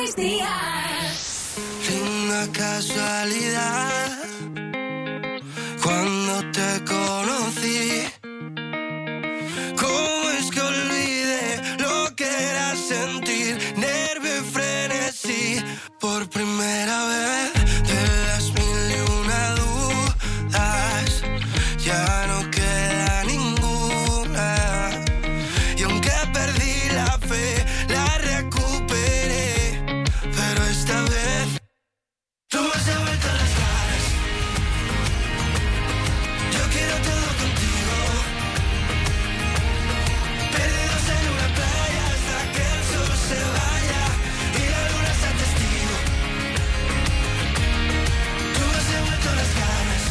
Buenos días. Una casualidad, cuando te conocí, ¿cómo es que olvidé lo que era sentir nervio y frenesí por primera vez? De las mil y una dudas, ya no queda ninguna, y aunque perdí la fe, la recuperé, pero esta vez tú me has devuelto las ganas. Yo quiero todo contigo, perdidos en una playa hasta que el sol se vaya y la luna sea testigo. Tú me has devuelto las ganas,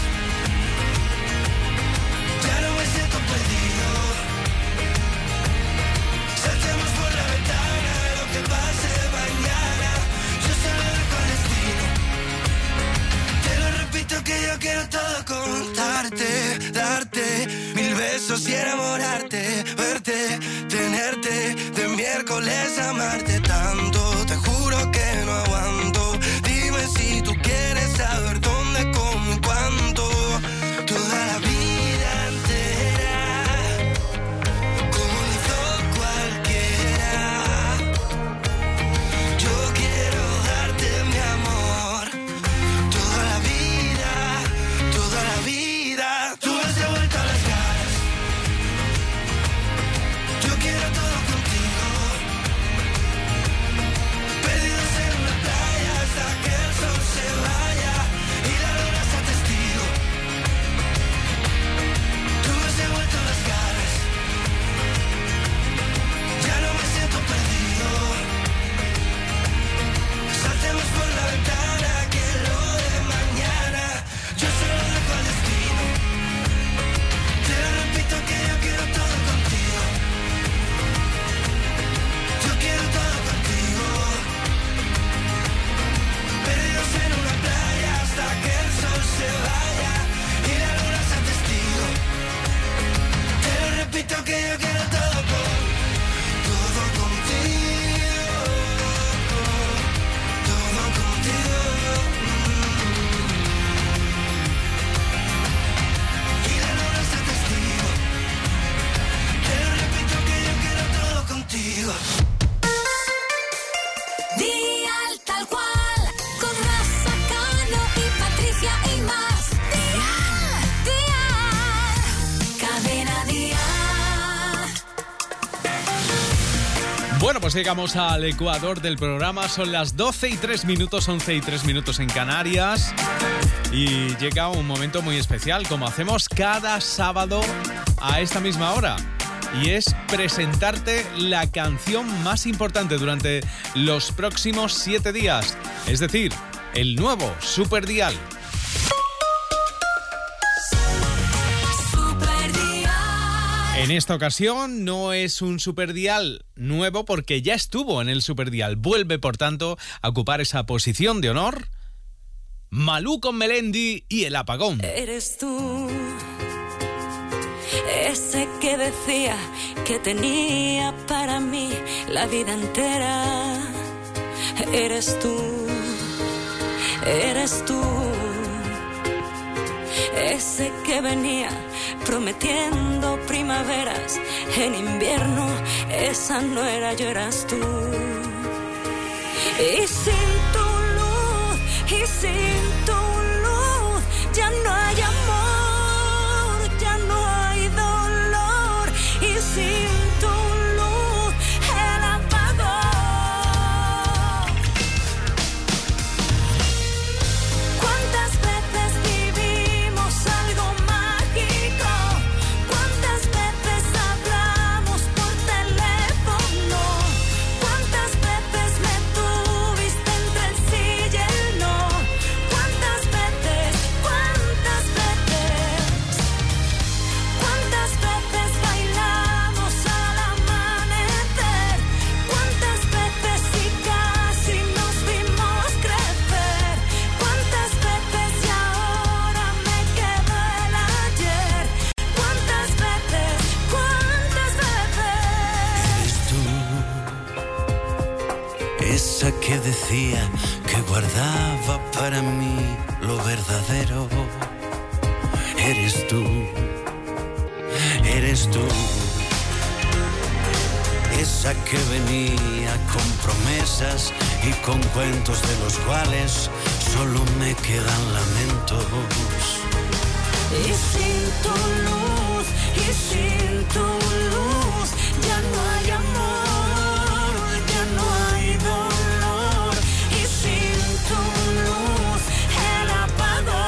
ya no me siento perdido. Saltemos por la ventana, lo que pase mañana, yo se lo dejo al destino. Te lo repito que yo quiero todo contarte, darte mil besos y enamorarte, verte, tenerte, de miércoles amarte tanto. Te juro que no aguanto. Dime si tú quieres saber dónde, cómo y cuánto. Toda la vida entera, como lo hizo cualquiera. Yo quiero darte mi amor. Toda la vida, toda la vida. Tú me has devuelto las ganas. Yo quiero todo contigo, perdidos en una playa hasta que el sol se vaya y la luna sea testigo. Tú me has devuelto las ganas, ya no me siento perdido. Saltemos por la ventana que lo de mañana yo se lo dejo al destino. Te lo repito que yo quiero todo contigo. Yo quiero todo contigo, perdidos en una playa hasta que el sol se vaya y la luna sea testigo. Te lo repito que yo quiero todo contigo. Todo contigo, todo contigo. Y la luna sea testigo. Te lo repito que yo quiero todo contigo. Dial tal cual, con Rafa Cano y Patricia y más. Dial, Cadena Dial. Bueno, pues llegamos al ecuador del programa. Son las 12:03, 11:03 en Canarias. Y llega un momento muy especial, como hacemos cada sábado a esta misma hora. Y es presentarte la canción más importante durante los próximos 7 días. Es decir, el nuevo Super Dial. Super Dial. En esta ocasión no es un Super Dial nuevo porque ya estuvo en el Super Dial. Vuelve, por tanto, a ocupar esa posición de honor Malú con Melendi y El Apagón. Eres tú, ese que decía que tenía para mí la vida entera. Eres tú, ese que venía prometiendo primaveras en invierno. Esa no era yo, eras tú. Y sin tu luz, y sin tu luz, ya no hay amor, ya no hay dolor. Y sin tu luz, el apagón. ¿Cuántas veces vivimos algo mágico? ¿Cuántas veces hablamos por teléfono? ¿Cuántas veces me tuviste entre el sí y el no? ¿Cuántas que decía que guardaba para mí lo verdadero. Eres tú, eres tú. Esa que venía con promesas y con cuentos de los cuales solo me quedan lamentos. Y sin tu luz, y sin tu luz, ya no hay amor, ya no hay dolor. Y sin tu luz, el apagón.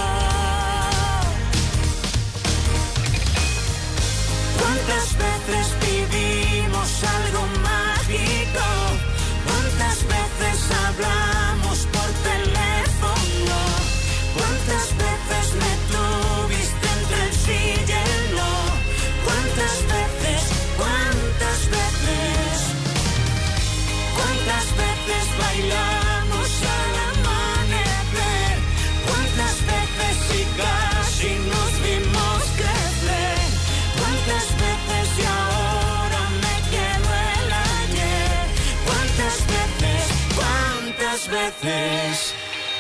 ¿Cuántas veces vivimos algo mágico? ¿Cuántas veces hablamos por teléfono? ¿Cuántas veces me tuviste entre el sí y el no? ¿Cuántas veces? ¿Cuántas veces? ¿Cuántas veces bailamos al amanecer? ¿Cuántas veces y casi nos vimos crecer? ¿Cuántas veces y ahora me quedo el ayer? ¿Cuántas veces? ¿Cuántas veces?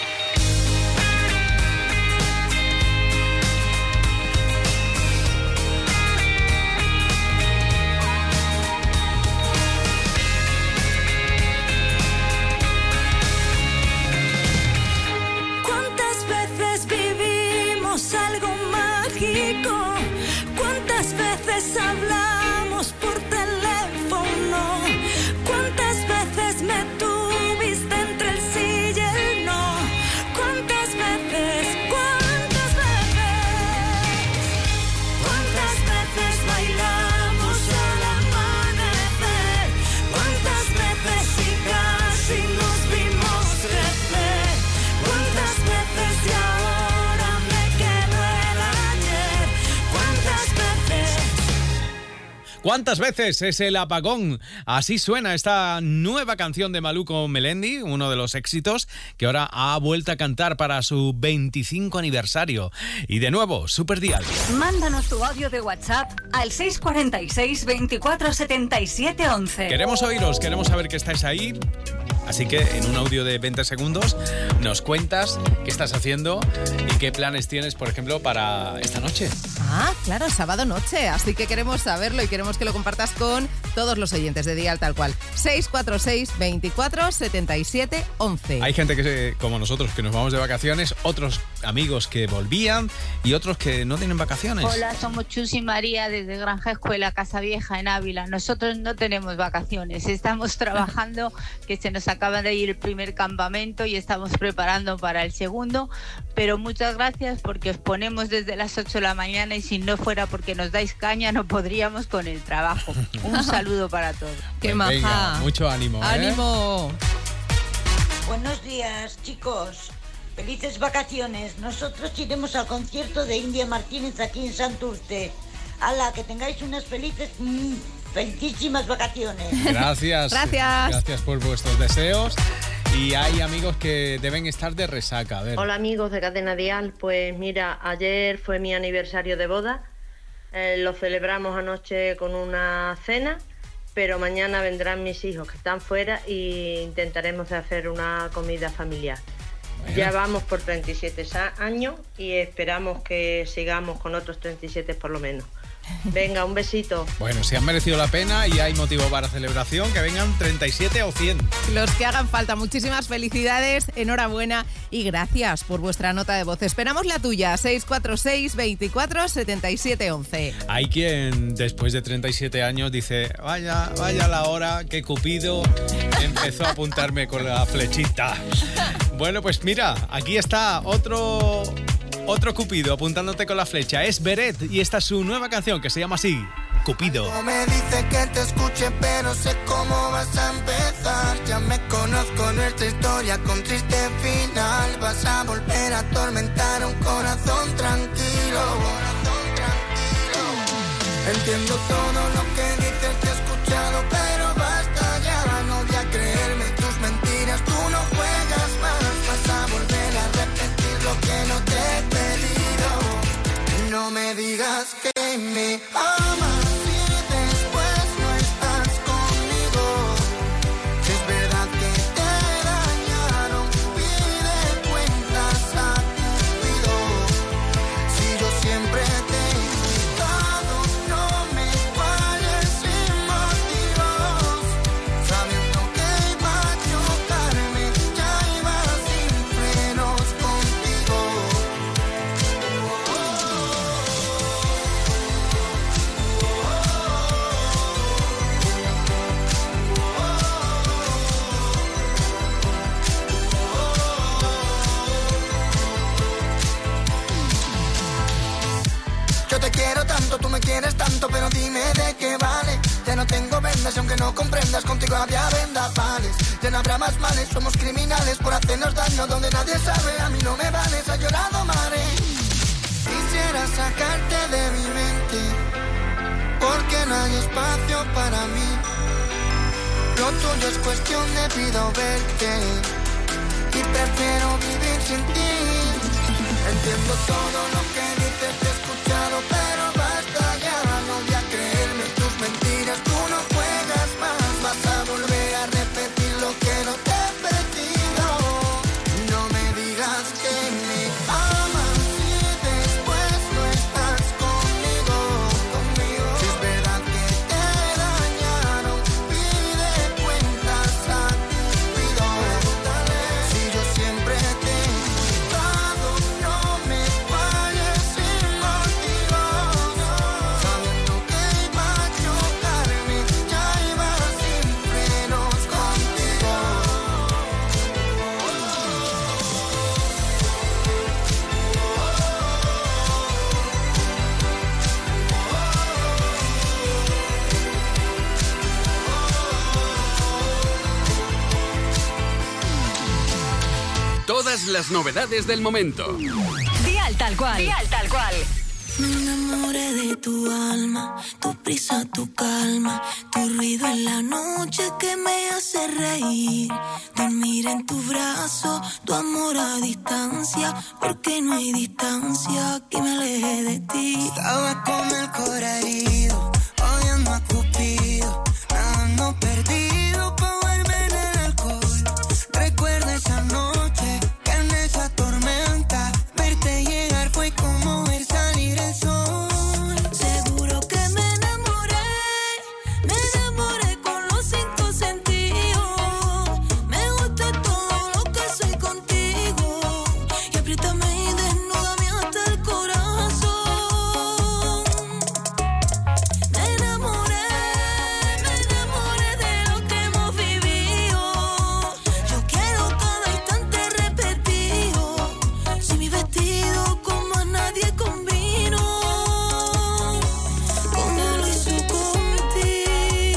¿Cuántas veces vivimos algo mágico? ¿Cuántas veces hablamos por teléfono? ¿Cuántas veces me tuviste entre el sí y el no? ¿Cuántas veces? ¿Cuántas veces? ¿Cuántas veces bailamos al amanecer? ¿Cuántas veces y casi nos vimos crecer? ¿Cuántas veces y ahora me quedo el ayer? ¿Cuántas veces? ¿Cuántas veces es el apagón? Así suena esta nueva canción de Malú con Melendi, uno de los éxitos que ahora ha vuelto a cantar para su 25 aniversario. Y de nuevo, Superdial. Mándanos tu audio de WhatsApp al 646 24 77 11. Queremos oíros, queremos saber que estáis ahí. Así que en un audio de 20 segundos nos cuentas qué estás haciendo y qué planes tienes, por ejemplo, para esta noche. Ah, claro, sábado noche, así que queremos saberlo y queremos que lo compartas con todos los oyentes de Dial Tal Cual. 646 24 77 11. Hay gente que, como nosotros, que nos vamos de vacaciones, otros amigos que volvían y otros que no tienen vacaciones. Hola, somos Chus y María desde Granja Escuela Casa Vieja en Ávila. Nosotros no tenemos vacaciones, estamos trabajando, que se nos acaba de ir el primer campamento y estamos preparando para el segundo, pero muchas gracias porque os ponemos desde las 8 de la mañana y si no fuera porque nos dais caña no podríamos con el trabajo. Un saludo para todos. ¡Qué Pues maja! venga, mucho ánimo, ¿eh? ¡Ánimo! Buenos días, chicos. Felices vacaciones. Nosotros iremos al concierto de India Martínez aquí en Santurce. ¡Hala, que tengáis unas felicísimas vacaciones! Gracias. Gracias. Gracias por vuestros deseos. Y hay amigos que deben estar de resaca. A ver. Hola amigos de Cadena Dial, pues mira, ayer fue mi aniversario de boda, lo celebramos anoche con una cena, pero mañana vendrán mis hijos que están fuera e intentaremos hacer una comida familiar. Bueno. Ya vamos por 37 años y esperamos que sigamos con otros 37 por lo menos. Venga, un besito. Bueno, si han merecido la pena y hay motivo para celebración, que vengan 37 o 100. Los que hagan falta, muchísimas felicidades, enhorabuena y gracias por vuestra nota de voz. Esperamos la tuya, 646 24 77 11. Hay quien después de 37 años dice, vaya la hora que Cupido empezó a apuntarme con la flechita. Bueno, pues mira, aquí está otro Cupido apuntándote con la flecha. Es Beret y esta es su nueva canción que se llama así, Cupido. No me dice que te escuche, pero sé cómo vas a empezar. Ya me conozco nuestra historia con triste final. Vas a volver a atormentar un corazón tranquilo. Entiendo todo lo que dices, te he escuchado, pero basta ya. No voy a creerme tus mentiras, tú no juegas más. Vas a volver a repetir lo que no te he pedido. No me digas que me amas. Después no estás conmigo. Es verdad que te quiero tanto, tú me quieres tanto, pero dime de qué vale. Ya no tengo vendas y aunque no comprendas, contigo había vendavales. Ya no habrá más males, somos criminales por hacernos daño donde nadie sabe. A mí no me vales, ha llorado mares. Quisiera sacarte de mi mente, porque no hay espacio para mí. Lo tuyo es cuestión de pido verte, y prefiero vivir sin ti. Entiendo todo lo que dices, te he escuchado, pero basta ya. No voy a creerme tus mentiras, tú no juegas más. Vas a volver a repetir lo que no te he pedido. No me digas que me amas y después no estás conmigo. Si es verdad que te dañaron, pide cuentas a Cupido. Si yo siempre te he cuidado, no me falles sin motivos. Sabiendo que iba a chocarme, ya iba sin frenos contigo. Todas las novedades del momento. Dial Tal Cual. Dial Tal Cual. Me enamoré de tu alma, tu prisa, tu calma, tu ruido en la noche que me hace reír. Dormir en tu brazo, tu amor a distancia, porque no hay distancia que me aleje de ti. Estaba con el corazón herido, odiando a Cupido, nadando perdido pa' volver en el alcohol. Recuerda esa noche, que en esa tormenta, verte llegar fue como ver salir el sol. Seguro que me enamoré con los 5 sentidos. Me gusta todo lo que soy contigo, y apriétame y desnúdame hasta el corazón. Me enamoré de lo que hemos vivido. Yo quiero cada instante repetido. Si mi vestido como a nadie combino, como lo hizo contigo.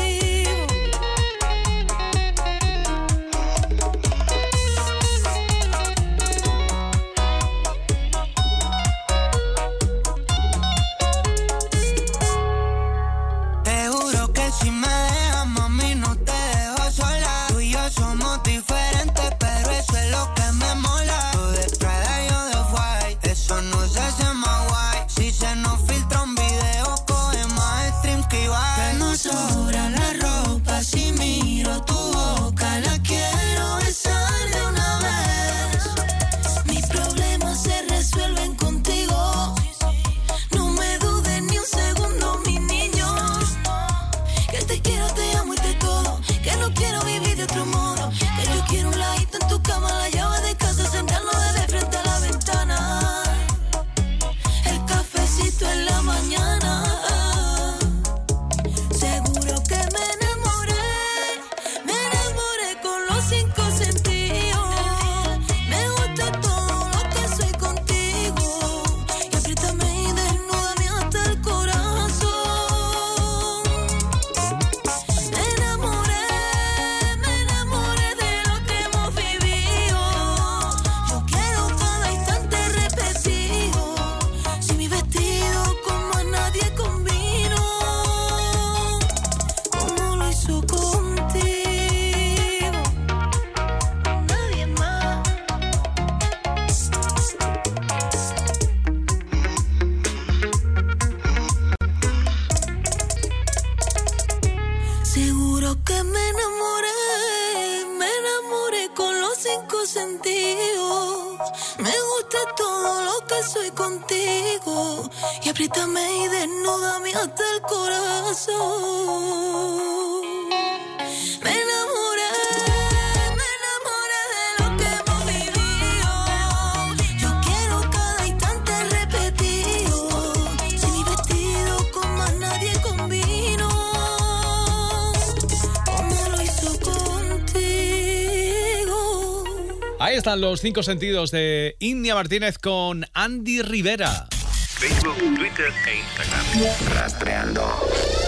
Te juro que si me dejas, mami, no te dejo sola. Tú y yo somos diferentes, pero eso es lo que me mola. Tú de Prada y yo de White, eso no se hace más guay. Si se nos filtra un video, coge más streams que Ibai. Que no sobra la ropa si miro tu boca, la quiero besar de una vez. Mis problemas se resuelven contigo. No me dudes ni un segundo, mi niño. Que te quiero, te amo y te todo. Que no quiero vivir de otro modo. Que yo quiero un ladito en tu cama, la llave de casa, sentarnos de frente a la ventana. El cafecito en la mañana. Seguro que me enamoré con los 5 sentidos. Me gusta todo lo que soy contigo, y apriétame y desnúdame hasta el corazón. Me enamoré de lo que hemos vivido. Yo quiero cada instante repetido. Si mi vestido como a nadie combino, como lo hizo contigo, nadie más. Seguro que me enamoré con los 5 sentidos. Me gusta todo lo que soy contigo, y apriétame y desnúdame hasta el corazón. Me enamoré de lo que hemos vivido. Yo quiero cada instante repetido. Si mi vestido como a nadie combino, como lo hizo contigo. Ahí están los 5 sentidos de India Martínez con Andy Rivera. Facebook, Twitter e Instagram. Rastreando.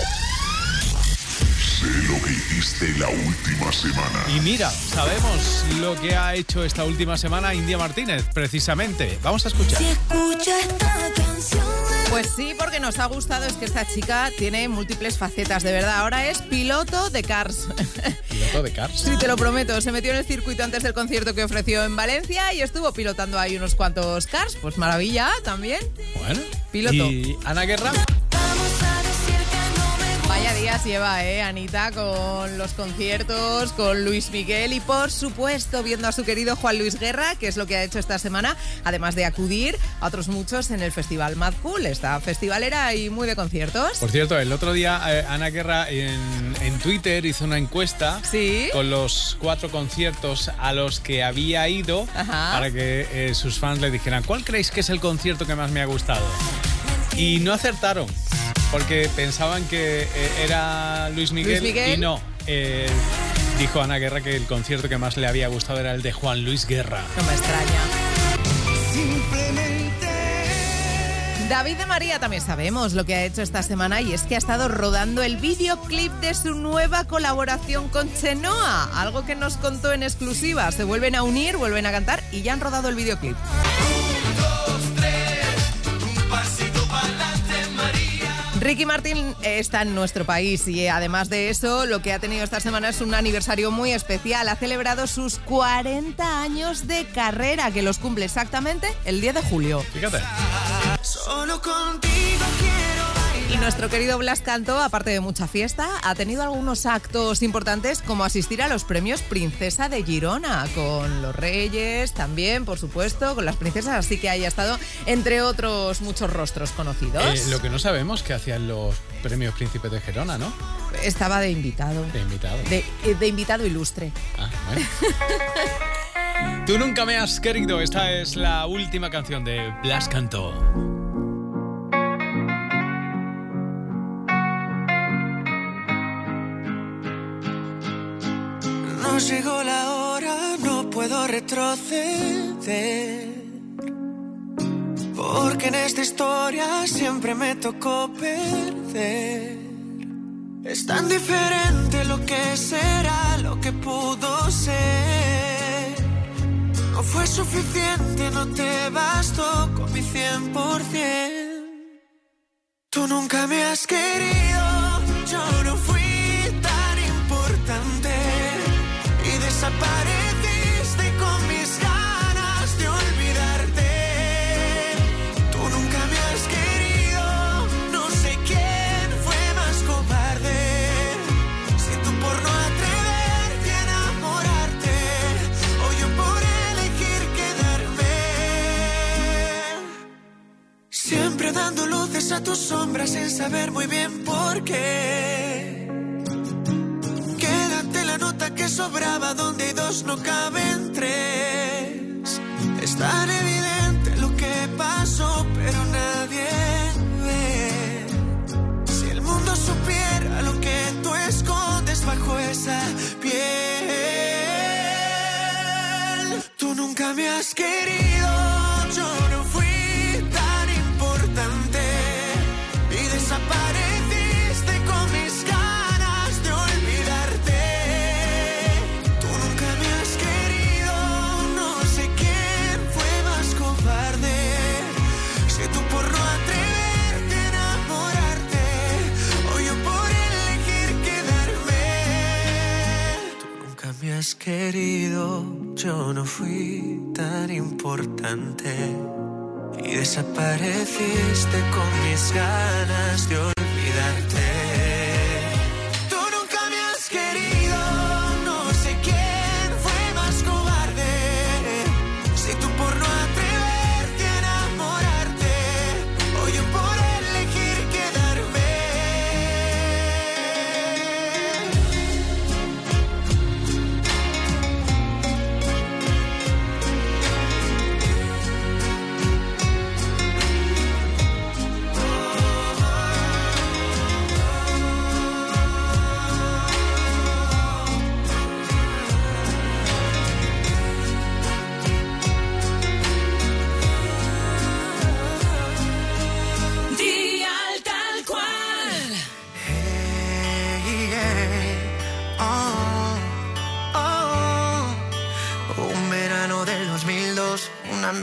Sé lo que hiciste la última semana. Y mira, sabemos lo que ha hecho esta última semana India Martínez, precisamente. Vamos a escuchar. Si escucho esta canción. Pues sí, porque nos ha gustado, es que esta chica tiene múltiples facetas, de verdad. Ahora es piloto de Cars. ¿Piloto de Cars? Sí, te lo prometo. Se metió en el circuito antes del concierto que ofreció en Valencia y estuvo pilotando ahí unos cuantos Cars. Pues maravilla, también. Bueno. Piloto. ¿Y Ana Guerra? Vaya días lleva, Anita, con los conciertos, con Luis Miguel y, por supuesto, viendo a su querido Juan Luis Guerra, que es lo que ha hecho esta semana, además de acudir a otros muchos en el Festival Mad Cool, esta festivalera y muy de conciertos. Por cierto, el otro día Ana Guerra en Twitter hizo una encuesta con los 4 conciertos a los que había ido. Ajá. Para que sus fans le dijeran ¿cuál creéis que es el concierto que más me ha gustado? Y no acertaron. Porque pensaban que era Luis Miguel y no. Dijo Ana Guerra que el concierto que más le había gustado era el de Juan Luis Guerra. No me extraña. David de María también sabemos lo que ha hecho esta semana y es que ha estado rodando el videoclip de su nueva colaboración con Chenoa. Algo que nos contó en exclusiva. Se vuelven a unir, vuelven a cantar y ya han rodado el videoclip. 1, 2, 3, un pasito para adelante, María. Ricky Martin está en nuestro país y además de eso lo que ha tenido esta semana es un aniversario muy especial. Ha celebrado sus 40 años de carrera, que los cumple exactamente el 10 de julio. Fíjate. Solo contigo quiero bailar. Y nuestro querido Blas Cantó, aparte de mucha fiesta, ha tenido algunos actos importantes como asistir a los premios Princesa de Girona, con los Reyes también, por supuesto, con las princesas, así que haya estado entre otros muchos rostros conocidos. Lo que no sabemos que hacían los premios Príncipes de Gerona, ¿no? Estaba de invitado. De invitado. De invitado ilustre. Ah, bueno. Tú nunca me has querido. Esta es la última canción de Blas Cantó. No llegó la hora, no puedo retroceder, porque en esta historia siempre me tocó perder. Es tan diferente lo que será, lo que pudo ser. No fue suficiente, no te bastó con mi 100%. Tú nunca me has querido, yo no fui tan importante. Y desapareciste con mis ganas de olvidarte. Tú nunca me has querido, no sé quién fue más cobarde. Si tú por no atreverte a enamorarte, o yo por elegir quedarme. Siempre dando luces a tus sombras sin saber muy bien por qué. La nota que sobraba donde hay 2 no caben 3. Es tan evidente lo que pasó, pero nadie ve. Si el mundo supiera lo que tú escondes bajo esa piel. Tú nunca me has querido, yo no fui tan importante. Y desapareciste con mis ganas de olvidarte. Me has querido, yo no fui tan importante. Y desapareciste con mis ganas de olvidarte. Tú nunca me has querido, no sé quién fue más cobarde. Si tú por no atreverte a enamorarte, o yo por elegir quedarme.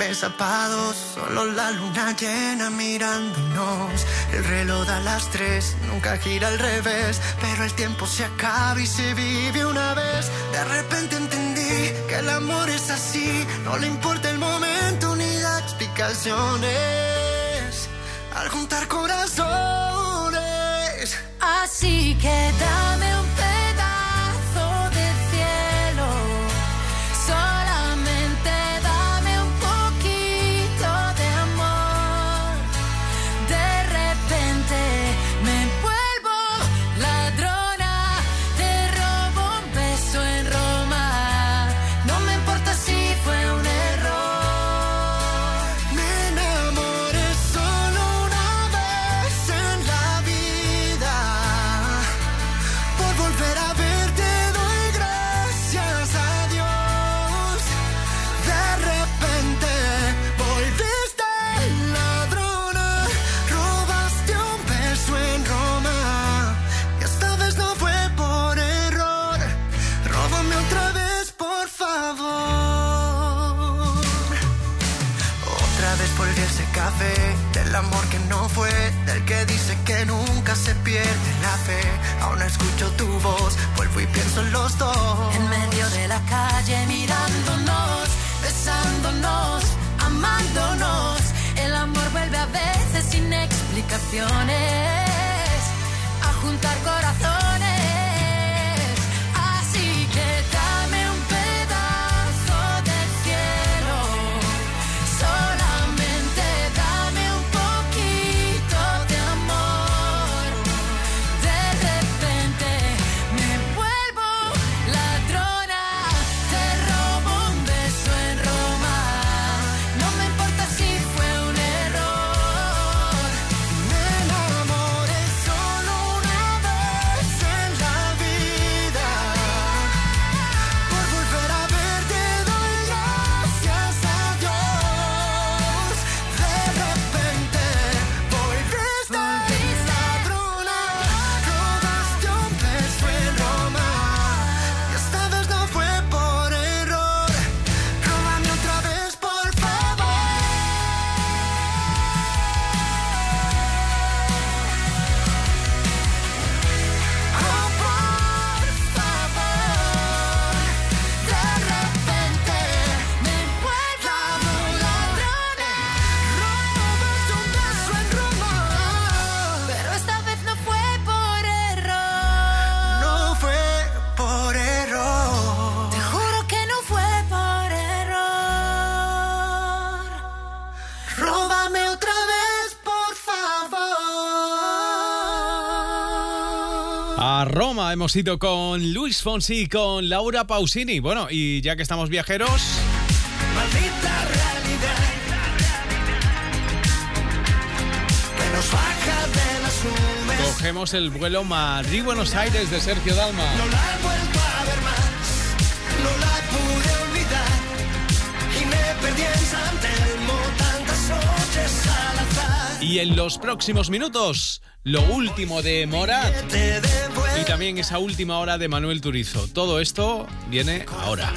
zapados, solo la luna llena mirándonos. El reloj da las 3, nunca gira al revés, pero el tiempo se acaba y se vive una vez. De repente entendí que el amor es así, no le importa el momento ni da explicaciones. Al juntar corazones, así que dame un pedazo de cielo, solamente dame un poquito de amor. De repente me vuelvo ladrona, te robo un beso en Roma. No me importa si fue un error. me enamoré solo una vez en la vida. Por volver a verte doy gracias a Dios. De repente volviste ladrona, robaste un beso en Roma. Y esta vez no fue por error. Róbame otra vez, por favor. Otra vez volví a ese café, del amor que no fue, del que dice que nunca se pierde la fe. Aún escucho tu voz, vuelvo y pienso en los dos. En medio de la calle mirándonos, besándonos, amándonos. El amor vuelve a veces sin explicaciones a juntar corazones. Así que dame un pedazo de cielo, solamente dame un poquito de amor. De repente me vuelvo ladrona, te robo un beso en Roma. No me importa si fue un error. Me enamoré solo una vez en la vida. Por volver a verte doy gracias a Dios. De repente volviste ladrona, robaste un beso en Roma. Y esta vez no fue por error. Róbame otra vez, por favor. Oh, por favor. De repente me vuelvo ladrona, Robaste un beso en Roma. pero esta vez no fue por error. No fue por error. Te juro que no fue por error. Róbame otra vez, por favor. A Roma hemos ido con Luis Fonsi y con Laura Pausini. Bueno, y ya que estamos viajeros, Maldita realidad que nos baja de las nubes. cogemos el vuelo Madrid-Buenos Aires de Sergio Dalma. No la he vuelto a ver más, no la pude olvidar. Y me perdí en San Telmo tantas noches al azar. Y en los próximos minutos, lo último de Morat Te devuelvo. y también esa última hora de Manuel Turizo. Todo esto viene ahora.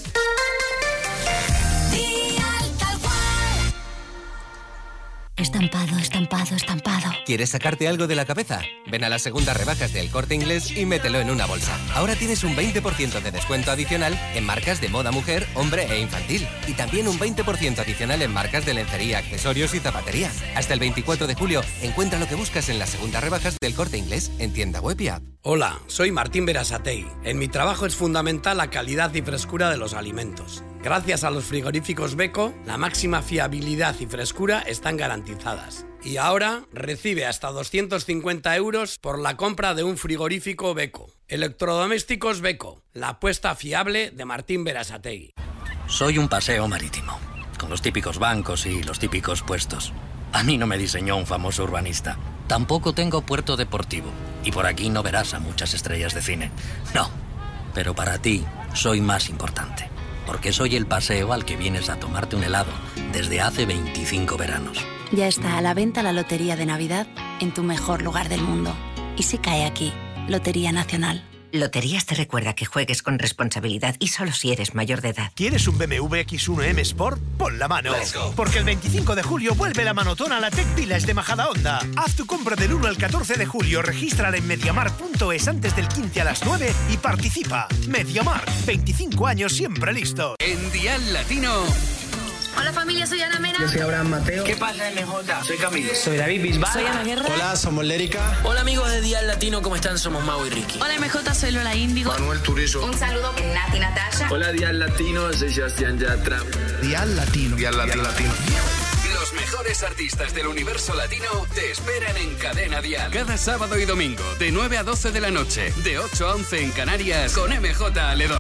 Dial Tal Cual. Estampado, estampado, estampado. ¿Quieres sacarte algo de la cabeza? Ven a las segundas rebajas del Corte Inglés y mételo en una bolsa. Ahora tienes un 20% de descuento adicional en marcas de moda mujer, hombre e infantil. Y también un 20% adicional en marcas de lencería, accesorios y zapatería. Hasta el 24 de julio, encuentra lo que buscas en las segundas rebajas del Corte Inglés en tienda web y app. Hola, soy Martín Berasategui. En mi trabajo es fundamental la calidad y frescura de los alimentos. Gracias a los frigoríficos Beko, la máxima fiabilidad y frescura están garantizadas. Y ahora recibe hasta 250 euros por la compra de un frigorífico Beko. Electrodomésticos Beko, la apuesta fiable de Martín Berasategui. Soy un paseo marítimo, con los típicos bancos y los típicos puestos. A mí no me diseñó un famoso urbanista. Tampoco tengo puerto deportivo, y por aquí no verás a muchas estrellas de cine. No, pero para ti soy más importante, porque soy el paseo al que vienes a tomarte un helado desde hace 25 veranos. Ya está a la venta la Lotería de Navidad en tu mejor lugar del mundo. Y si cae aquí, Lotería Nacional. Loterías te recuerda que juegues con responsabilidad y solo si eres mayor de edad. ¿Quieres un BMW X1 M Sport? Pon la mano. Porque el 25 de julio vuelve la manotona a la Tech Village de Majadahonda. Haz tu compra del 1 al 14 de julio, regístrala en mediamar.es antes del 15 a las 9 y participa. Mediamar, 25 años siempre listos. En Dial Latino. Hola familia, soy Ana Mena. Yo soy Abraham Mateo. ¿Qué pasa, MJ? Soy Camilo. Soy David Bisbal. Soy Ana Guerra. Hola, somos Lérica. Hola amigos de Dial Latino, ¿cómo están? Somos Mau y Ricky. Hola MJ, soy Lola Índigo. Manuel Turizo. Un saludo de Nati Natasha. Hola Dial Latino, soy Sebastián Yatra. Dial Latino. Dial Latino. Los mejores artistas del universo latino te esperan en Cadena Dial. Cada sábado y domingo, de 9 a 12 de la noche, de 8 a 11 en Canarias, con MJ Aledón.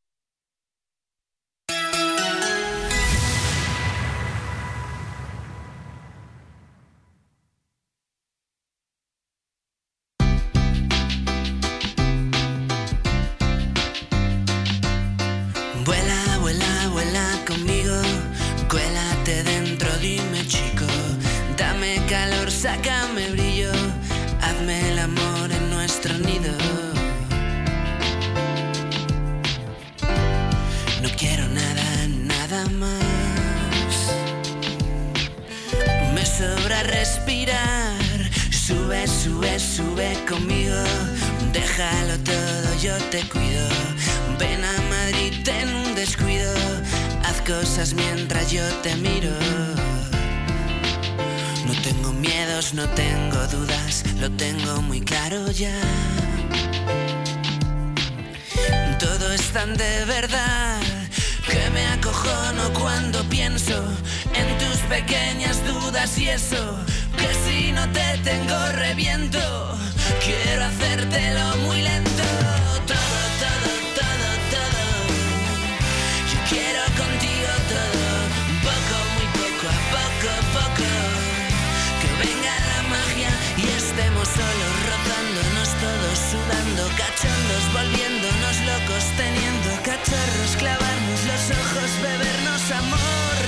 Vuela, vuela, vuela conmigo, cuélate dentro, dime chico, dame calor, sácame brillo, hazme el amor en nuestro nido. No quiero nada, nada más, me sobra respirar, sube, sube, sube conmigo, déjalo todo, yo te cuido. Ven a Madrid en un descuido, haz cosas mientras yo te miro. No tengo miedos, no tengo dudas, lo tengo muy claro ya. Todo es tan de verdad que me acojono cuando pienso en tus pequeñas dudas y eso, que si no te tengo reviento, quiero hacértelo muy lento. Todo, todo, todo, todo, yo quiero contigo todo, poco, muy poco, a poco, poco, que venga la magia y estemos solos, rozándonos todos, sudando, cachondos, volviéndonos locos, teniendo cachorros, clavarnos los ojos, bebernos amor.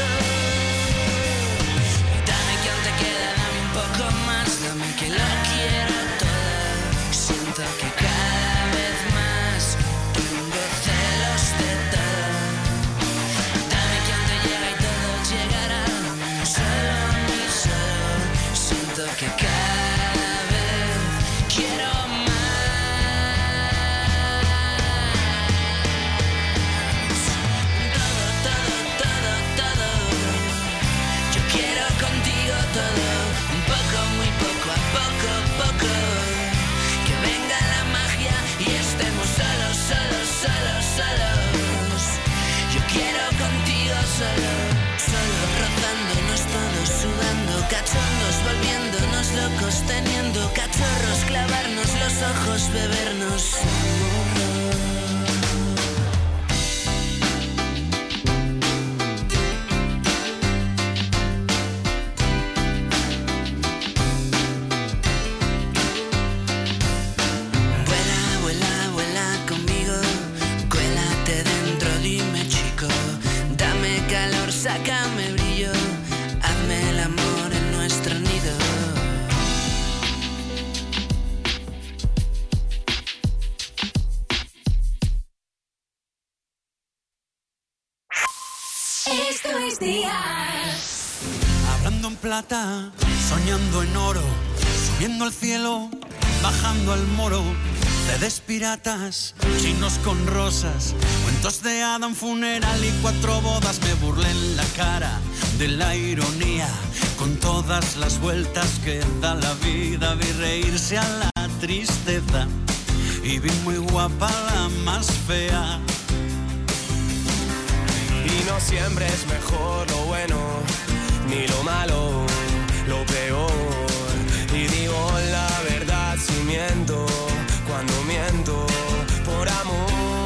Dame que aún te queda, dame un poco más, dame que lo quiero todo, siento que cada vez más tengo celos de todo. Dame que aún te llega y todo llegará, solo a mí, solo, siento que cada vez quiero más. Todo, todo, todo, todo, yo quiero contigo todo, un poco, muy poco, a poco, poco, que venga la magia y estemos solos, solos, solos, solos. Yo quiero contigo solo, solo, rozándonos todos, sudando, cachondos, volviéndonos locos, teniendo cachorros, clavarnos los ojos, bebernos amor. Vuela, vuela, vuela conmigo, cuélate dentro, dime chico, dame calor, sácame brillo, hazme el amor en nuestro nido. Esto es Dial. Hablando en plata, soñando en oro, subiendo al cielo, bajando al moro. CDs piratas, chinos con rosas, cuentos de hada, un funeral y 4 bodas. Me burlé en la cara de la ironía, con todas las vueltas que da la vida. Vi reírse a la tristeza y vi muy guapa la más fea. Y no siempre es mejor lo bueno, ni lo malo, lo peor. Y digo la verdad si miento, cuando miento por amor.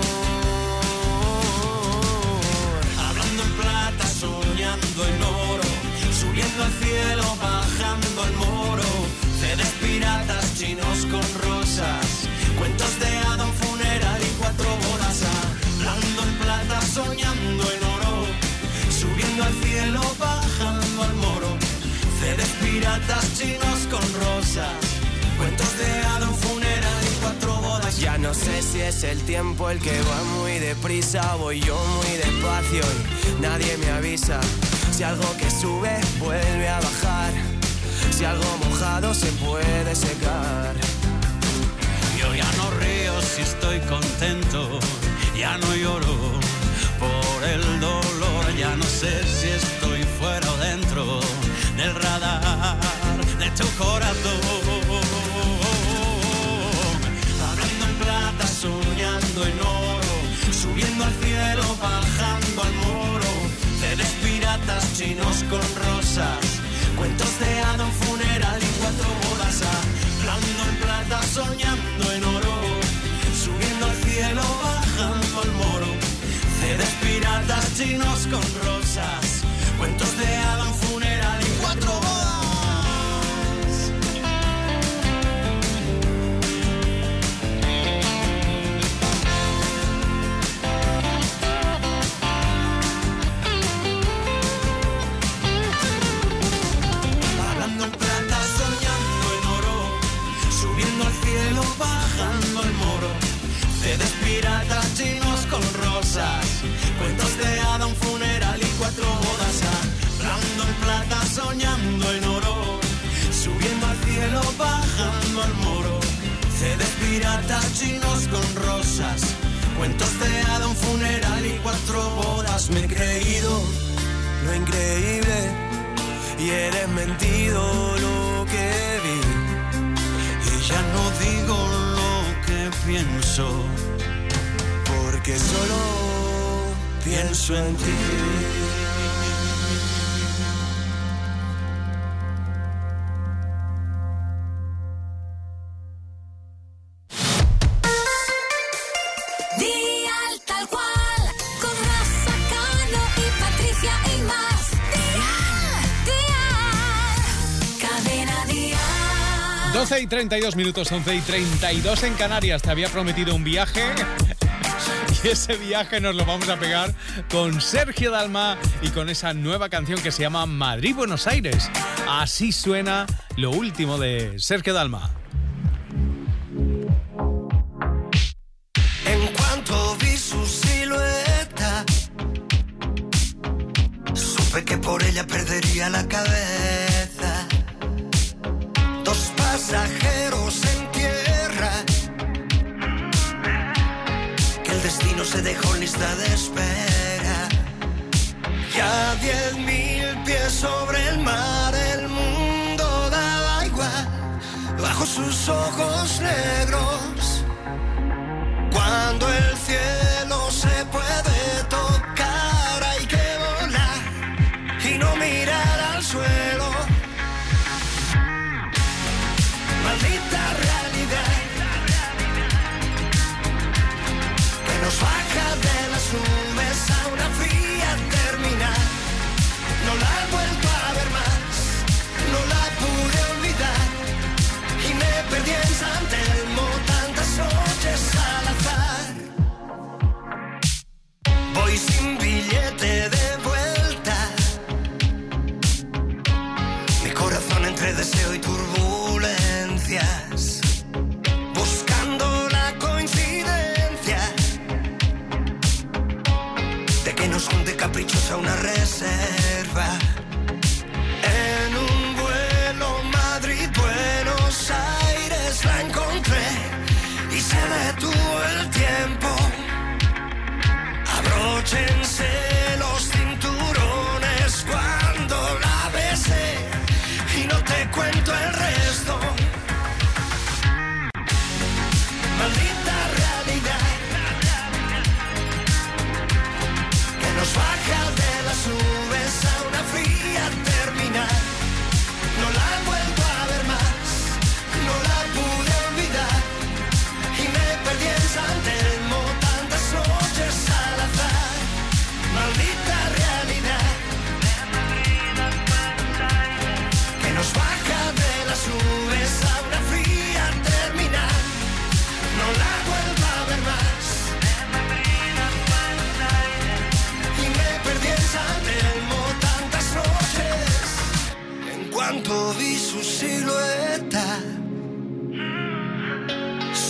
Hablando en plata, soñando en oro, subiendo al cielo, bajando al moro. CDs piratas, chinos con rosas, cuentos de hada, un funeral y 4 bodas. Hablando en plata, soñando en oro, subiendo al cielo, bajando al moro. CDs piratas, chinos con rosas, cuentos de hada, un funeral y 4 bodas. Ya No sé si es el tiempo el que va muy deprisa, voy yo muy despacio y nadie me avisa. Si algo que sube vuelve a bajar, si algo mojado se puede secar. Yo ya no río si estoy contento, ya no lloro por el dolor, ya no sé si estoy fuera o dentro del radar de tu corazón. Hablando en plata, soñando en oro, subiendo al cielo, bajando al moro. CDs piratas, chinos con rosas, cuentos de hada, un funeral y 4 bodas. Hablando en plata, soñando en oro, subiendo al cielo, bajando al moro. CDs piratas, chinos con rosas, cuentos de hada, un funeral y 4 bodas. Hablando en plata, soñando en oro, subiendo al cielo, bajando al moro. CDs piratas, chinos con rosas, cuentos de hada, un funeral y 4 bodas. Hablando en plata, soñando en oro, subiendo al cielo, bajando al moro. CDs piratas, chinos con rosas, cuentos de hada, un funeral y 4 bodas. Me he creído lo increíble y he desmentido lo que vi. Y ya no digo lo que pienso, porque solo pienso en ti. Dial tal cual, con Rafa Cano y Patricia Imaz. Dial, cadena Dial. 12 y 32 minutos, 11 y 32 en Canarias. Te había prometido un viaje y ese viaje nos lo vamos a pegar con Sergio Dalma y con esa nueva canción que se llama Madrid-Buenos Aires. Así suena lo último de Sergio Dalma. En cuanto vi su silueta, supe que por ella perdería la cabeza. 2 pasajeros en tierra, que el destino se dejó en lista de espera. Ya 10.000 pies sobre el mar, el mundo daba igual bajo sus ojos negros. Cuando el cielo se puede tocar, hay que volar y no mirar al suelo. Maldita realidad que nos baja de las nubes a una fría terminal. No la he vuelto a ver más, no la pude olvidar y me perdí en San Telmo tantas noches al azar. Voy sin billete de vuelta, mi corazón entre deseo y turbulencias, buscando la coincidencia de que nos junte caprichosa una reserva. En un vuelo Madrid-Buenos Aires la encontré y se detuvo el tiempo. Abróchense los cinturones cuando la besé y no te cuento el resto. Maldita realidad que nos baja de las nubes a una fría terminal. No la he vuelto a ver más, no la pude olvidar y me perdí en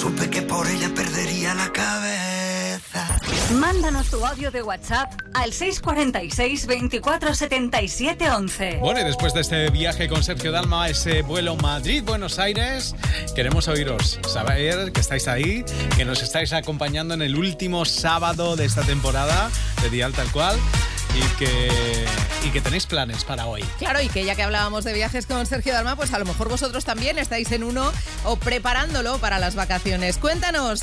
Supe que por ella perdería la cabeza. Mándanos tu audio de WhatsApp al 646 24 77 11. Bueno, y después de este viaje con Sergio Dalma, ese vuelo Madrid-Buenos Aires, queremos oíros, saber que estáis ahí, que nos estáis acompañando en el último sábado de esta temporada de Dial Tal Cual y que tenéis planes para hoy. Claro, y que ya que hablábamos de viajes con Sergio Dalma, pues a lo mejor vosotros también estáis en uno o preparándolo para las vacaciones. Cuéntanos.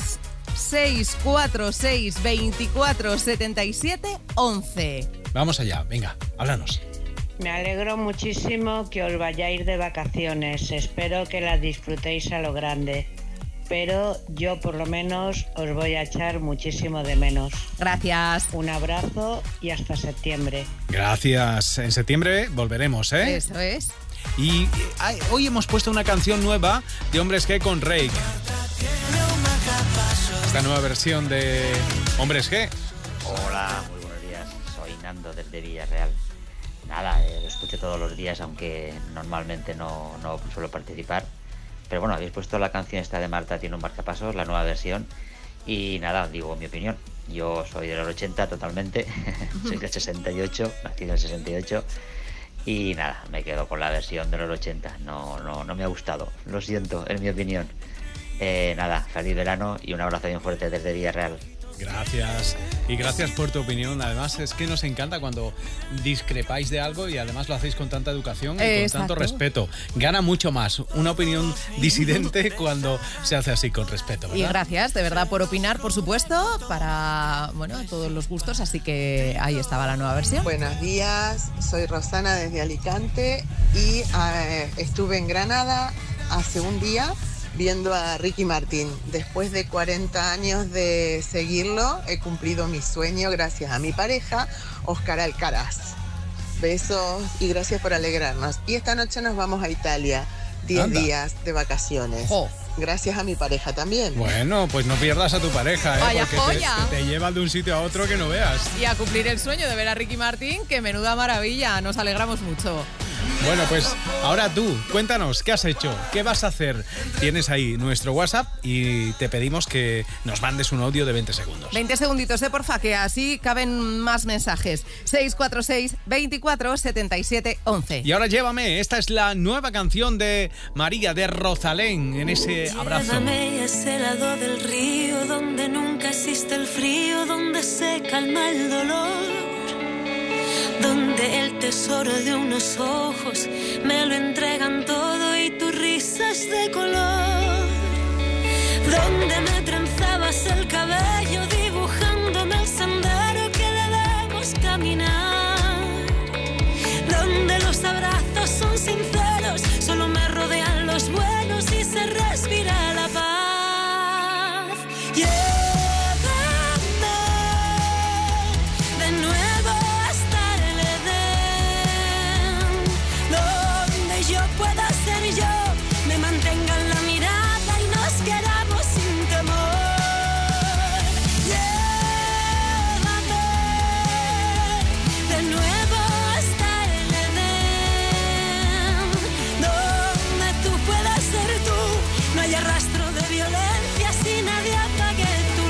646 24 77 11. Vamos allá, venga, háblanos. Me alegro muchísimo que os vayáis de vacaciones. Espero que las disfrutéis a lo grande. Pero yo por lo menos os voy a echar muchísimo de menos. Gracias. Un abrazo y hasta septiembre. Gracias. En septiembre volveremos, ¿eh? Eso es. Y hoy hemos puesto una canción nueva de Hombres G con Rake. Esta nueva versión de Hombres G. Hola, muy buenos días. Soy Nando desde Villarreal. Nada, lo escucho todos los días, aunque normalmente no suelo participar. Pero bueno, habéis puesto la canción esta de Marta tiene un marcapasos, la nueva versión. Y nada, digo mi opinión. Yo soy de los 80 totalmente. Soy del 68, nacido en el 68. Y nada, me quedo con la versión de los 80. No me ha gustado. Lo siento, es mi opinión. Nada, feliz verano y un abrazo bien fuerte desde Villarreal. Gracias. Y gracias por tu opinión. Además, es que nos encanta cuando discrepáis de algo y además lo hacéis con tanta educación y con tanto respeto. Gana mucho más una opinión disidente cuando se hace así con respeto, ¿verdad? Y gracias, de verdad, por opinar, por supuesto, para, todos los gustos. Así que ahí estaba la nueva versión. Buenos días, soy Rosana desde Alicante y estuve en Granada hace un día viendo a Ricky Martin. Después de 40 años de seguirlo, he cumplido mi sueño gracias a mi pareja, Óscar Alcaraz. Besos y gracias por alegrarnos. Y esta noche nos vamos a Italia, 10 días de vacaciones. Gracias a mi pareja también. Bueno, pues no pierdas a tu pareja, Vaya porque joya. te lleva de un sitio a otro que no veas. Y a cumplir el sueño de ver a Ricky Martin, que menuda maravilla, nos alegramos mucho. Bueno, pues ahora tú, cuéntanos, ¿qué has hecho? ¿Qué vas a hacer? Tienes ahí nuestro WhatsApp y te pedimos que nos mandes un audio de 20 segundos. 20 segunditos, porfa, que así caben más mensajes. 646 24 77 11. Y ahora llévame, esta es la nueva canción de María, de Rosalén, en ese abrazo. Llévame a ese lado del río donde nunca existe el frío, donde se calma el dolor, donde el tesoro de unos ojos me lo entregan todo y tu risa es de color, donde me trenzabas el cabello dibujándome el sendero que debemos caminar, donde los abrazos son sinceros, solo me rodean los buenos y se respira la paz. Llévame de nuevo hasta el Edén, donde yo pueda ser yo, me mantengan la mirada y nos queramos sin temor. Llévame de nuevo hasta el Edén, donde tú puedas ser tú, no haya rastro de violencia si nadie apague tu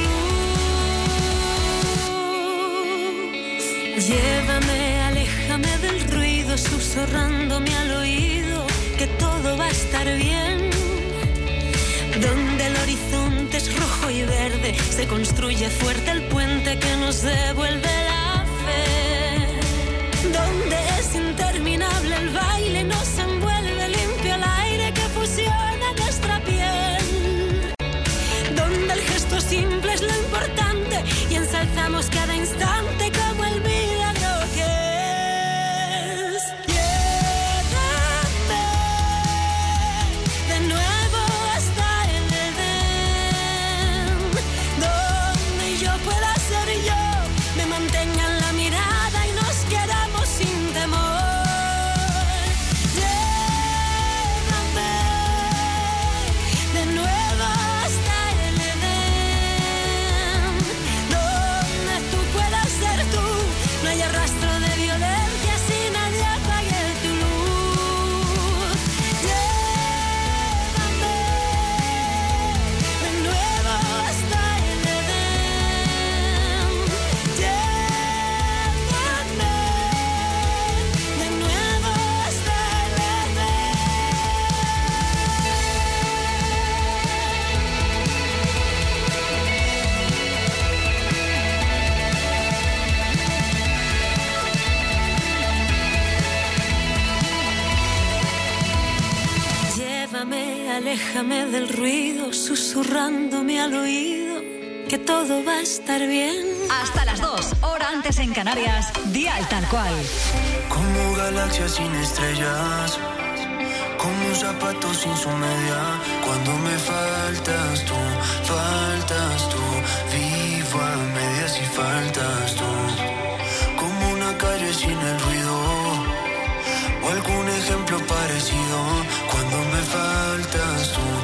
luz. Llévame, aléjame del ruido, susurrándome al oído que todo va a estar bien, donde el horizonte es rojo y verde, se construye fuerte el puente que nos devuelve la fe, donde es interminable el baile, nos envuelve limpio el aire que fusiona nuestra piel, donde el gesto simple es lo importante y ensalzamos cada instante como el milagro que es. Llévame de nuevo hasta el Edén, donde yo pueda ser yo, me mantengan la mirada y nos quedamos sin temor. alejarme del ruido, susurrándome al oído que todo va a estar bien. Hasta las 2, hora antes en Canarias, Dial Tal Cual. Como galaxias sin estrellas, como un zapato sin su media. Cuando me faltas tú, vivo a medias y faltas tú. Como una calle sin el ruido, o algún ejemplo parecido. Cuando me faltas tú,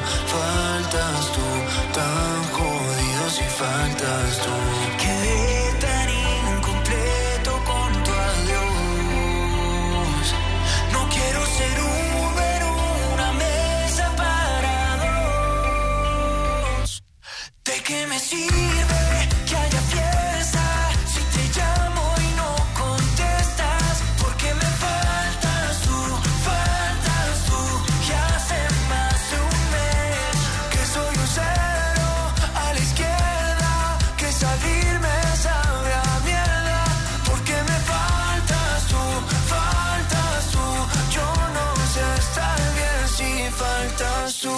tan jodido si faltas tú. Quedé tan incompleto con tu adiós. No quiero ser Uber, una mesa para dos. ¿De qué me sirve que haya fiesta si te llamo y no contestas? Porque me faltas tú, que hace más de un mes que soy un cero a la izquierda, que salirme sabe a mierda. Porque me faltas tú, yo no sé estar bien si faltas tú.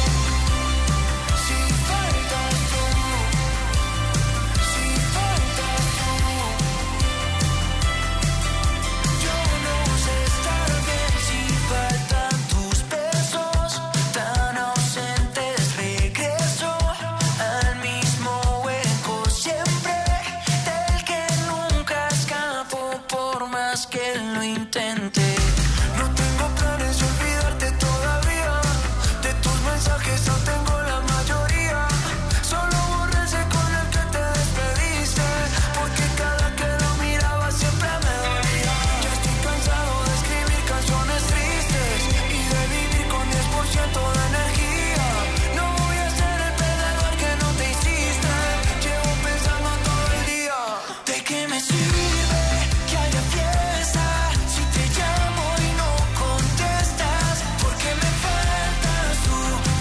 Que lo intenté. No tengo planes de olvidarte todavía. De tus mensajes no tengo la mayoría. Solo borré ese con el que te despediste. Porque cada que lo miraba siempre me dolía. Ya estoy cansado de escribir canciones tristes y de vivir con 10% de energía. No voy a ser el perdedor que no te hiciste. Llevo pensando todo el día. ¿De qué me sirve que haya fiesta si te llamo y no contestas? Porque me faltas tú,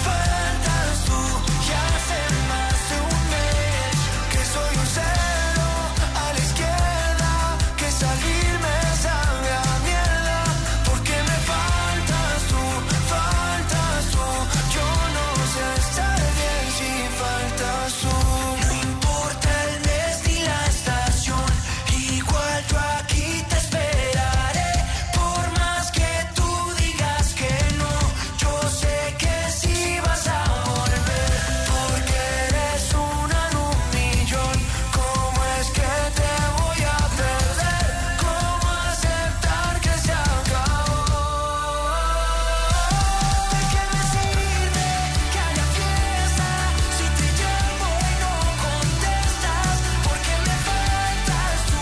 que hace más de un mes que soy un cero a la izquierda, que salirme sabe a mierda. Porque me faltas tú, yo no sé estar bien si faltas tú. No importa el mes ni la estación, igual yo aquí te esperaré. Por más que tú digas que no, yo sé que sí vas a volver. Porque eres una en un millón. ¿Cómo es que te voy a perder? ¿Cómo aceptar que se acabó? ¿De qué me sirve que haya fiesta si te llamo y no contestas? Porque me faltas tú,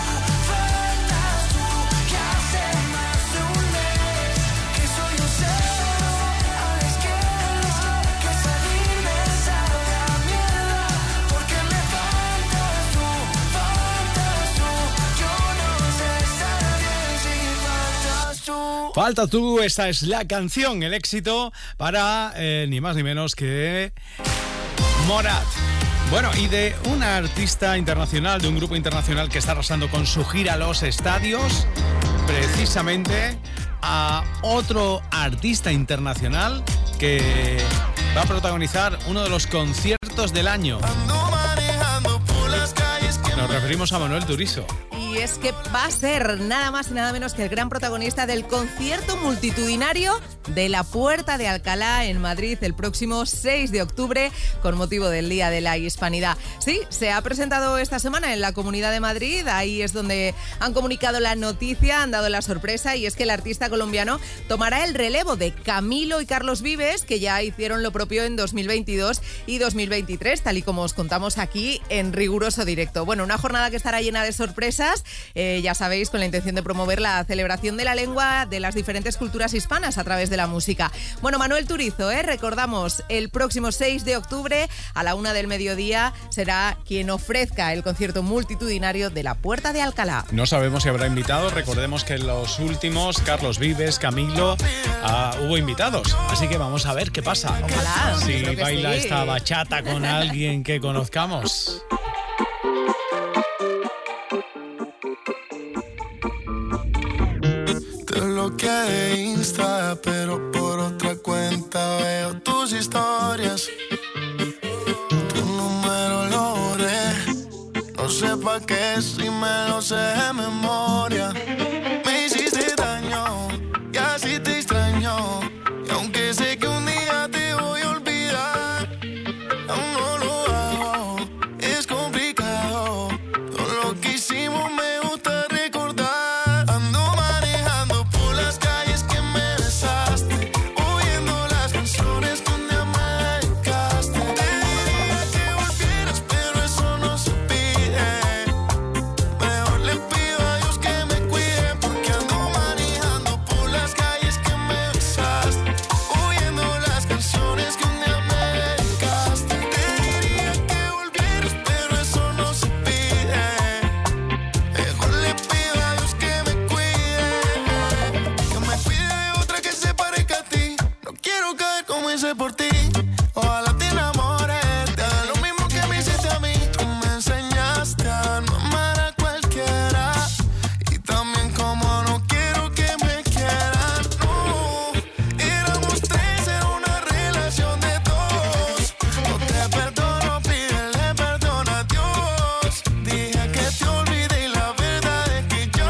que hace más de un mes que soy un cero a la izquierda, que salirme sabe a mierda. Porque me faltas tú, yo no sé estar bien si faltas tú. Falta tú, esta es la canción, el éxito para ni más ni menos que Morat. Bueno, y de una artista internacional, de un grupo internacional que está arrasando con su gira a los estadios, precisamente a otro artista internacional que va a protagonizar uno de los conciertos del año. Nos referimos a Manuel Turizo. Y es que va a ser nada más y nada menos que el gran protagonista del concierto multitudinario de la Puerta de Alcalá en Madrid el próximo 6 de octubre con motivo del Día de la Hispanidad. Sí, se ha presentado esta semana en la Comunidad de Madrid, ahí es donde han comunicado la noticia, han dado la sorpresa, y es que el artista colombiano tomará el relevo de Camilo y Carlos Vives, que ya hicieron lo propio en 2022 y 2023, tal y como os contamos aquí en riguroso directo. Bueno, una jornada que estará llena de sorpresas, ya sabéis, con la intención de promover la celebración de la lengua de las diferentes culturas hispanas a través de la música. Bueno, Manuel Turizo, recordamos, el próximo 6 de octubre a la 1 del mediodía será quien ofrezca el concierto multitudinario de la Puerta de Alcalá. No sabemos si habrá invitados, recordemos que en los últimos, Carlos Vives, Camilo, hubo invitados, así que vamos a ver qué pasa. Ojalá, si creo que baila sí. esta bachata con alguien que conozcamos. Te bloqueé de Insta, pero por otra cuenta veo tus historias. es y me lo sé de memoria. Me hiciste daño y así te extraño. Y aunque sé que un día te voy a olvidar, aún no lo hago, es complicado. Todo lo que hicimos me gusta recordar. Ando manejando por las calles que me besaste, oyendo las canciones que un día me dedicaste. Te diría que volvieras, pero eso no se pide. Mejor le pido a Dios que me cuide, porque ando manejando por las calles que me besaste, oyendo las canciones que un día me dedicaste. Te diría que volvieras, pero eso no se pide. Mejor le pido a Dios que me cuide de otra que se parezca a ti. No quiero caer como hice por ti. Ojalá te enamores, te haga lo mismo que me hiciste a mí. Tú me enseñaste a no amar a cualquiera, y también como no quiero que me quieran. No, éramos tres, era una relación de dos. No te perdono, pídele perdón a Dios. Dije que te olvidé y la verdad es que yo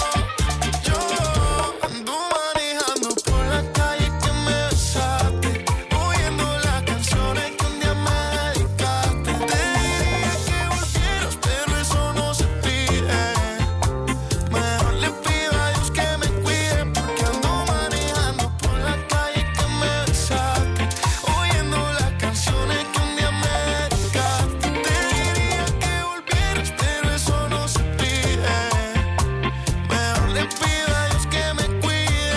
ando manejando por la calle que me besaste, oyendo las canciones que un día me dedicaste. Te diría que volvieras, pero eso no se pide. Mejor le pido a Dios que me cuide, porque ando manejando por la calle que me besaste, oyendo las canciones que un día me dedicaste. Te diría que volvieras, pero eso no se pide. Mejor le pido a Dios que me cuide.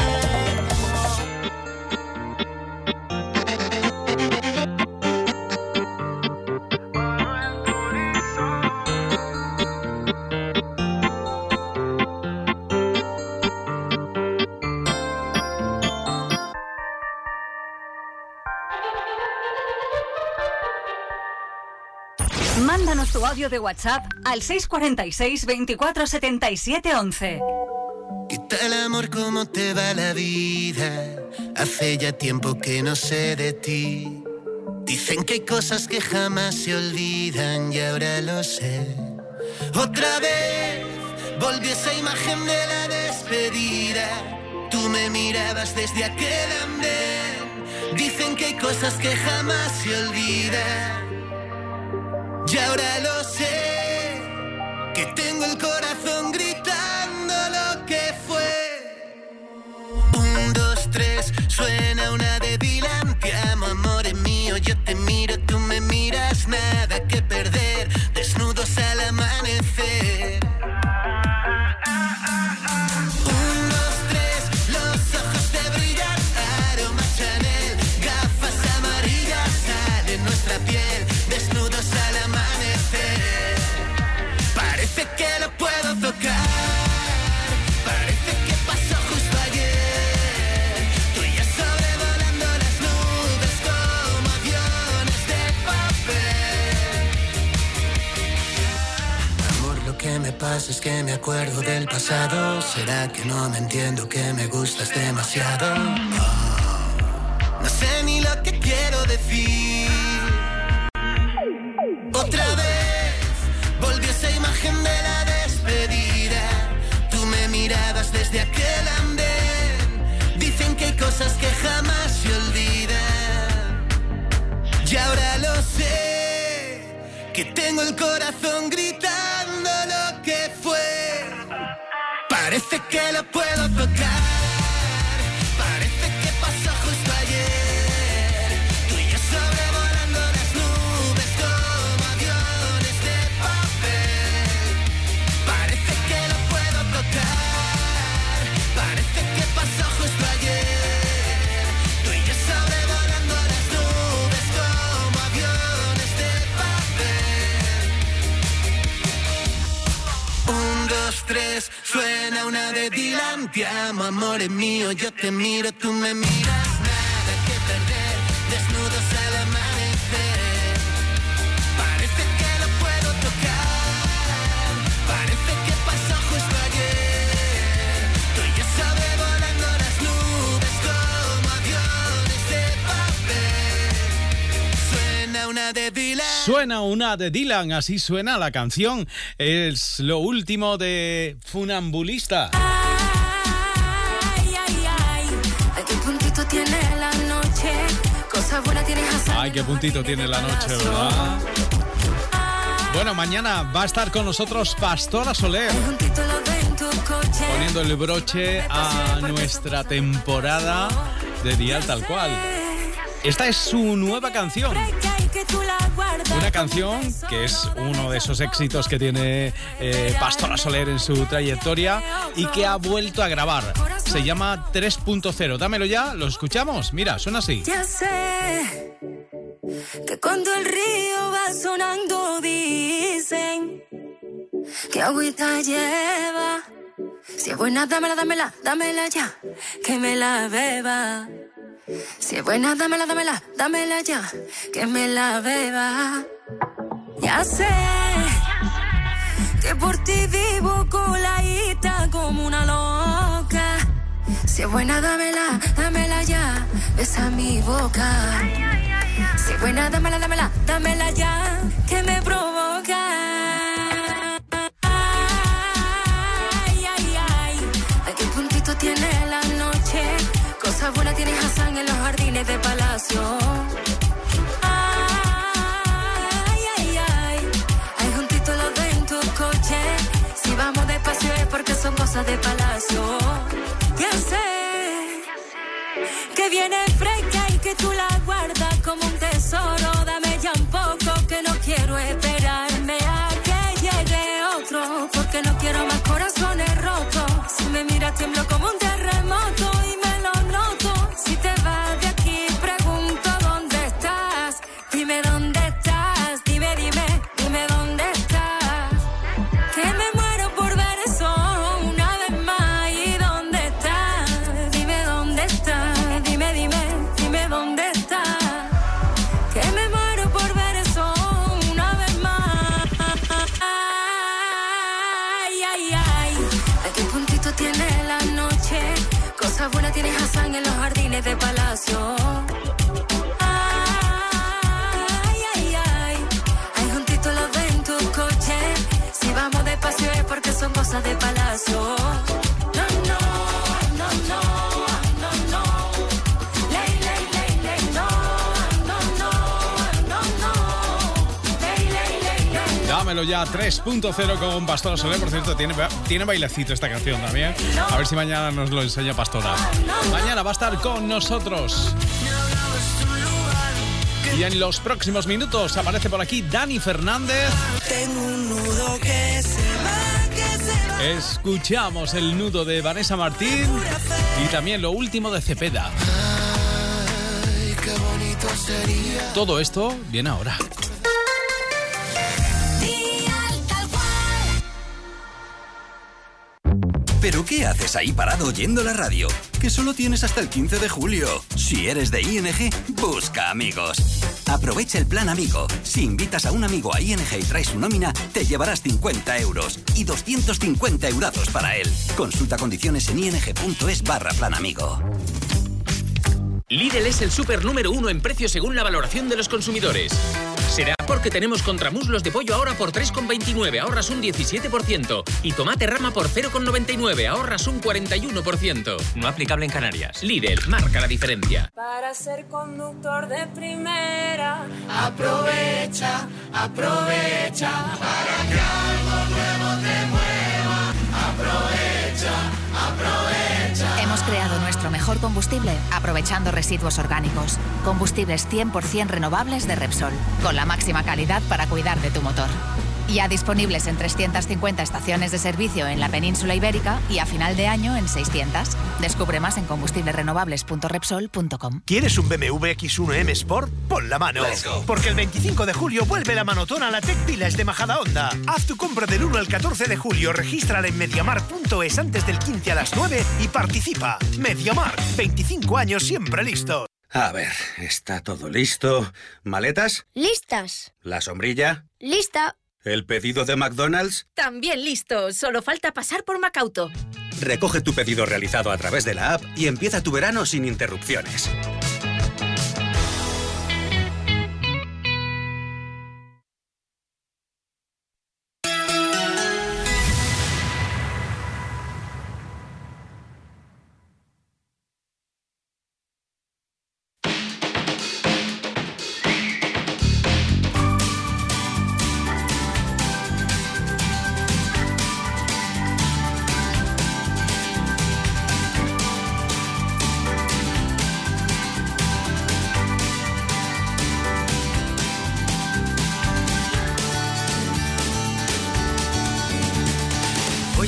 Mándanos tu audio de WhatsApp al 646 24 77 11. ¿Qué tal, amor? ¿Cómo te va la vida? Hace ya tiempo que no sé de ti. Dicen que hay cosas que jamás se olvidan y ahora lo sé. Otra vez volvió esa imagen de la despedida. Tú me mirabas desde aquel andén. Dicen que hay cosas que jamás se olvidan y ahora lo sé, que tengo el corazón gritando lo que fue. 1, 2, 3, suena una de Dylan. Te amo, amor mío, yo te miro, tú me miras. Nada que perder, desnudos al amanecer. 1, 2, 3, los ojos te brillan. Aroma Chanel, gafas amarillas. Sale nuestra piel, desnudos al amanecer. Parece que lo puedo tocar. Parece que pasó justo ayer. Tú y yo sobrevolando las nubes como aviones de papel. Amor, lo que me pasa es que me acuerdo del pasado. ¿Será que no me entiendo, que me gustas demasiado? Oh, no sé ni lo que quiero decir. Otra vez volvió esa imagen de la despedida. Tú me mirabas desde aquel andén. Dicen que hay cosas que jamás se olvidan y ahora lo sé, que tengo el corazón gritando lo que fue. Parece que lo puedo tocar. Parece que pasó justo ayer. Tú y yo sobrevolando las nubes como aviones de papel. Parece que lo puedo tocar. Parece que pasó justo ayer. Tú y yo sobrevolando las nubes como aviones de papel. 1, 2, 3, suena una de Dylan. Te amo, amor mío, yo te miro, tú me miras. Nada que perder, desnudos al amanecer. Parece que lo puedo tocar. Parece que pasó justo ayer. Tú y yo sobrevolando las nubes como aviones de papel. Suena una una de Dylan. Suena una de Dylan, así suena la canción. Es lo último de Funambulista. Ay, ay, ay. Ay, qué puntito tiene la noche. Cosas buenas tienes hacer. Ay, qué puntito tiene la noche, ¿verdad? Bueno, mañana va a estar con nosotros Pastora Soler, poniendo el broche a nuestra temporada de Dial Tal Cual. Esta es su nueva canción. Una canción que es uno de esos éxitos que tiene Pastora Soler en su trayectoria y que ha vuelto a grabar. Se llama 3.0. Dámelo ya, ¿lo escuchamos? Mira, suena así. Ya sé que cuando el río va sonando dicen que agüita lleva. Si es buena, dámela, dámela, dámela ya, que me la beba. Si es buena, dámela, dámela, dámela ya, que me la beba. Ya sé que por ti vivo coladita como una loca. Si es buena, dámela, dámela ya, besa mi boca. Si es buena, dámela, dámela, dámela ya, que me provoca. Ay, ay, ay, ay, qué puntito tiene la noche. Cosas buenas tienes Hassan en los jardines de Palacio. Ay, ay, ay, ay, juntito los dos en tu coche. Si vamos despacio es porque son cosas de Palacio. Ya sé que viene fresca y que tú la guardas como un tesoro. Dame ya un poco que no quiero esperarme a que llegue otro, porque no quiero más corazones rotos. Si me miras tiemblo como un terremoto y me lo noto. Si te vas de aquí pregunto dónde estás. Dime dónde estás, dime, dime, dime dónde estás. Que me muero por ver eso una vez más. ¿Y dónde estás? Dime dónde estás, dime, dime, dime dónde estás. Que me muero por ver eso una vez más. Ay, ay, ay, ay, qué puntito tiene la noche. Cosas buenas tienes Hassan en los jardines de Palacio. Ay, ay, ay, ay, juntito los dos en tu coche. Si vamos despacio es porque son cosas de Palacio. No, no, no, no, no, no. Ley, ley, ley, ley, no, no, no, no, no. Ley, ley, ley, ley. Dámelo ya, 3.0 con Pastora Soler. Por cierto, tiene bailecito esta canción también. A ver si mañana nos lo enseña Pastora. Mañana va a estar con nosotros. Y en los próximos minutos aparece por aquí Dani Fernández. Tengo un nudo que se va, que se va. Escuchamos el nudo de Vanessa Martín y también lo último de Cepeda. Ay, qué bonito sería. Todo esto viene ahora. ¿Pero qué haces ahí parado oyendo la radio? Que solo tienes hasta el 15 de julio. Si eres de ING, busca amigos. Aprovecha el plan Amigo. Si invitas a un amigo a ING y traes su nómina, te llevarás 50 euros y 250 eurazos para él. Consulta condiciones en ing.es/plan amigo. Lidl es el súper número 1 en precio según la valoración de los consumidores. Será porque tenemos contramuslos de pollo ahora por 3,29, ahorras un 17%. Y tomate rama por 0,99, ahorras un 41%. No aplicable en Canarias. Lidl, marca la diferencia. Para ser conductor de primera, Aprovecha, aprovecha, para que algo nuevo te mueva. Aprovecha, aprovecha. Hemos creado nuestro mejor combustible aprovechando residuos orgánicos. Combustibles 100% renovables de Repsol, con la máxima calidad para cuidar de tu motor. Ya disponibles en 350 estaciones de servicio en la península ibérica y a final de año en 600. Descubre más en combustiblesrenovables.repsol.com. ¿Quieres un BMW X1 M Sport? Pon la mano. Porque el 25 de julio vuelve la manotona a la Tech Village de Majadahonda. Haz tu compra del 1 al 14 de julio, regístrala en mediamar.es antes del 15 a las 9 y participa. Mediamar, 25 años siempre listo. A ver, está todo listo. ¿Maletas? Listas. ¿La sombrilla? Lista. ¿El pedido de McDonald's? También listo. Solo falta pasar por Macauto. Recoge tu pedido realizado a través de la app y empieza tu verano sin interrupciones.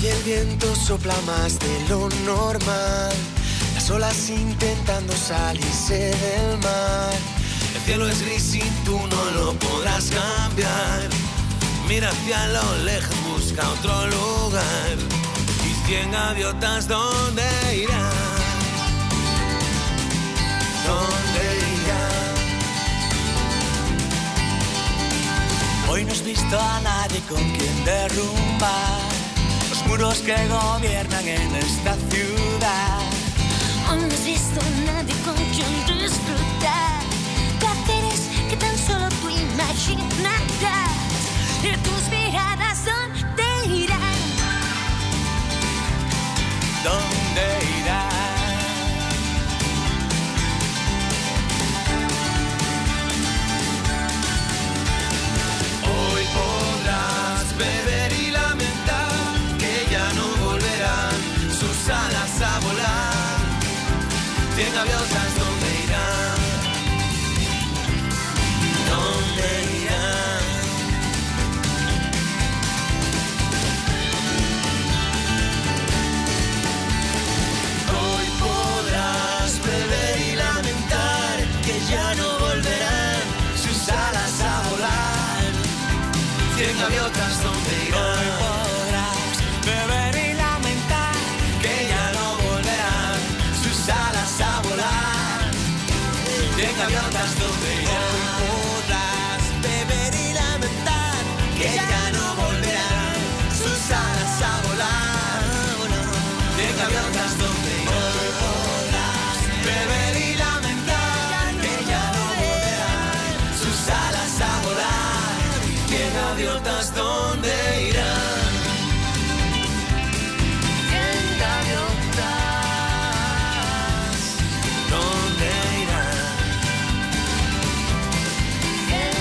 Hoy el viento sopla más de lo normal, las olas intentando salirse del mar. El cielo es gris y tú no lo podrás cambiar. Mira hacia lo lejos, busca otro lugar. Y 100 gaviotas, ¿dónde irán? ¿Dónde irán? Hoy no has visto a nadie con quien derrumbar los muros que gobiernan en esta ciudad. Hoy no has visto a nadie con quien disfrutar placeres que tan solo tú imaginarás. Y tus miradas, ¿dónde irán? ¿Dónde irán? Hoy podrás beber y lamentar que ya no volverán sus alas a volar. 100 gaviotas, ¿dónde irán? ¿Dónde irán? Hoy podrás beber y lamentar que ya no volverán sus alas a volar. 100 gaviotas, ¿dónde irán? Hoy podrás beber y lamentar que ya no volverán sus alas a volar. 100 gaviotas, ¿dónde irán? Hoy podrás beber y lamentar Que ya no volverán sus alas a volar. 100 gaviotas, ¿dónde irán? Hoy podrás Beber y lamentar que ya no volverán sus alas a volar. 100 gaviotas, ¿dónde irán? 100 gaviotas, ¿dónde irán? 100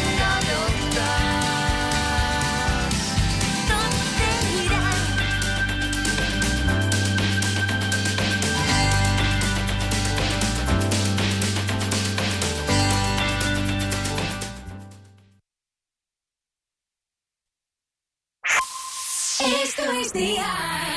gaviotas, ¿Dónde irán? Esto es The